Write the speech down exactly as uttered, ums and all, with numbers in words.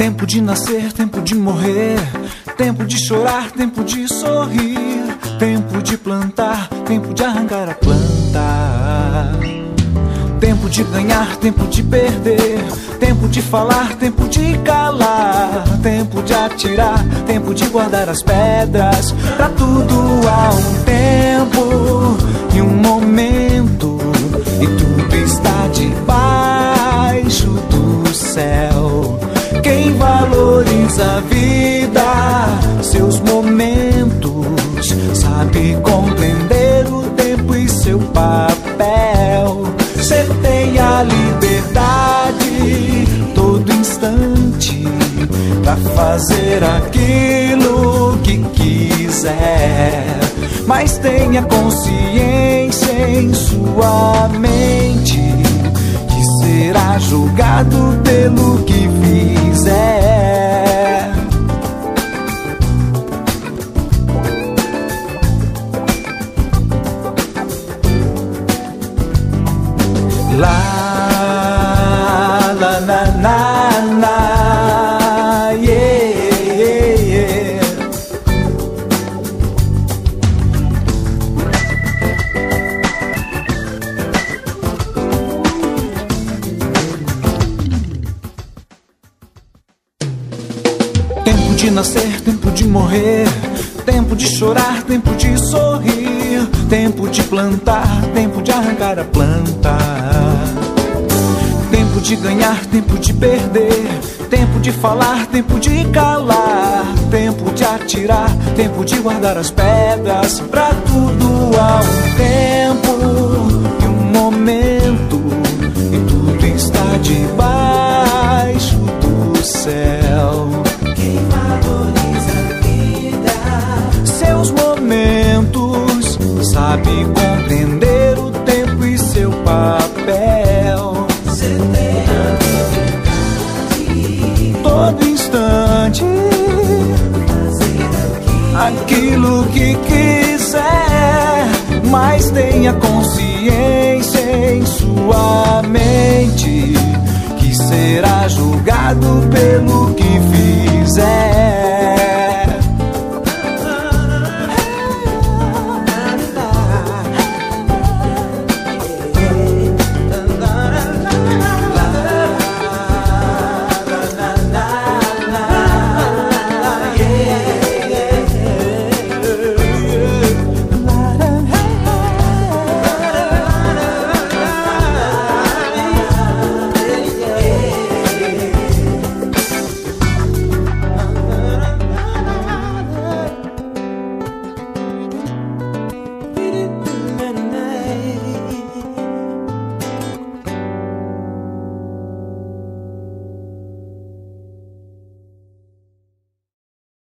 Tempo de nascer, tempo de morrer, tempo de chorar, tempo de sorrir, tempo de plantar, tempo de arrancar a planta. Tempo de ganhar, tempo de perder, tempo de falar, tempo de calar, tempo de atirar, tempo de guardar as pedras. Pra tudo há um tempo e um momento, e tudo está debaixo do céu. Quem valoriza a vida, seus momentos, sabe compreender o tempo e seu papel. Você tem a liberdade todo instante pra fazer aquilo que quiser, mas tenha consciência em sua mente que será julgado pelo que fizer. La la na na na, yeah, yeah, yeah. Tempo de nascer, tempo de morrer, tempo de chorar, tempo de sorrir, tempo de plantar, tempo de arrancar a planta. Tempo de ganhar, tempo de perder, tempo de falar, tempo de calar, tempo de atirar, tempo de guardar as pedras. Pra tudo há um tempo e um momento, e tudo está debaixo do céu. Quem valoriza a vida, seus momentos, sabe compreender o tempo e seu papel. Você tem a liberdade todo instante fazer aquilo que quiser, mas tenha consciência em sua mente que será julgado pelo que fizer.